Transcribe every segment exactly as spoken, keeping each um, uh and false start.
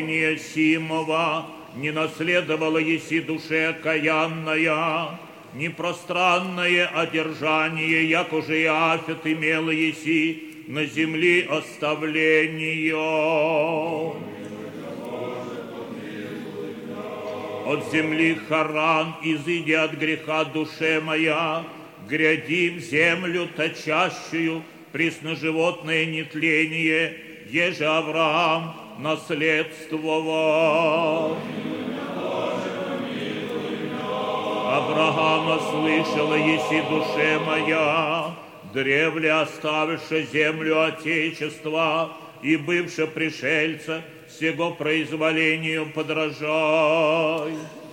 спасения симого, не наследовала еси душе окаянная, не пространное одержание, як уже Иафет имела еси, на земли оставление. От земли Харан, изыди от греха душе моя, гряди в землю точащую, пресноживотное нетление, еже Авраам наследствовал. Авраама слышала еси душе моя, древле оставивши землю Отечества и бывше пришельца, сего произволению подражай.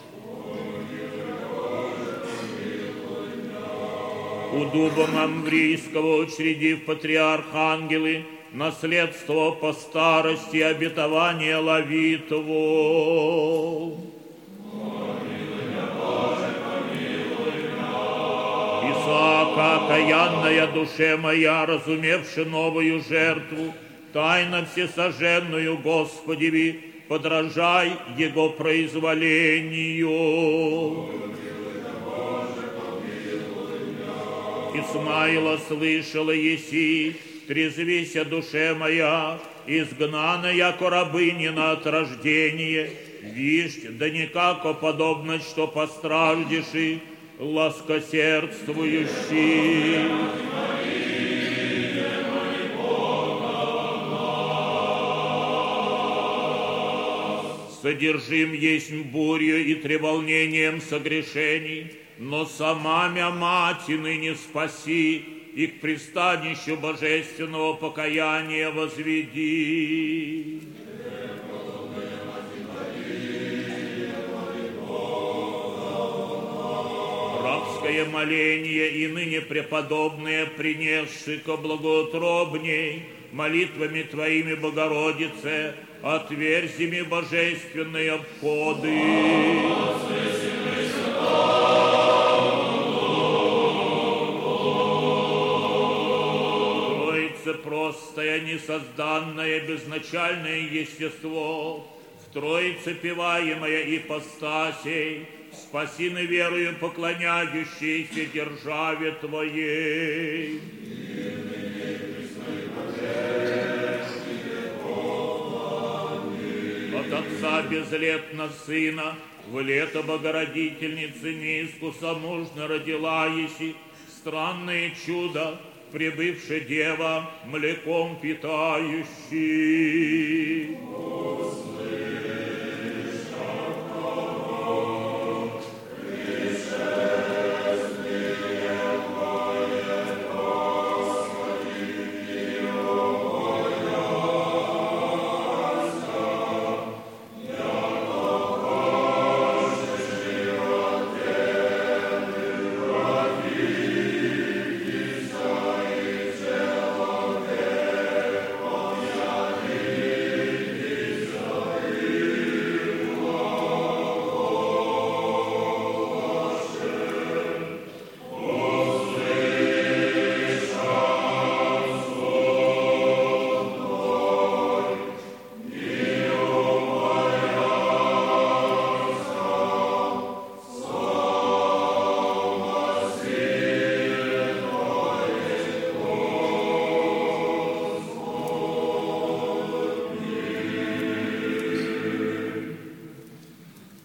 У дуба Мамврийского учредив патриарх ангелы, наследство по старости обетования Лавитову. Исаака, окаянная душе моя, разумевши новую жертву, тайно всесожженную Господеви, подражай Его произволению. Исмаила слышала еси, трезвися душе моя, изгнана яко рабынина от рождения, вишь, да никако подобно, что постраждеши, ласкосердствующий. Содержим есть бурью и треволнением согрешений, но сама мя мати ныне спаси и к пристанищу божественного покаяния возведи. Рабское моление и ныне преподобные, принесши ко благоутробней, молитвами Твоими, Богородице, отверзи ми божественные входы. Троице простое, несозданное, безначальное естество, в Троице певаемая ипостасей, спаси на верою поклоняющейся державе Твоей. От Отца безлетно Сына, в лето Богородительницы неискусомужно родила еси, странное чудо, прибывшая дева, млеком питающий.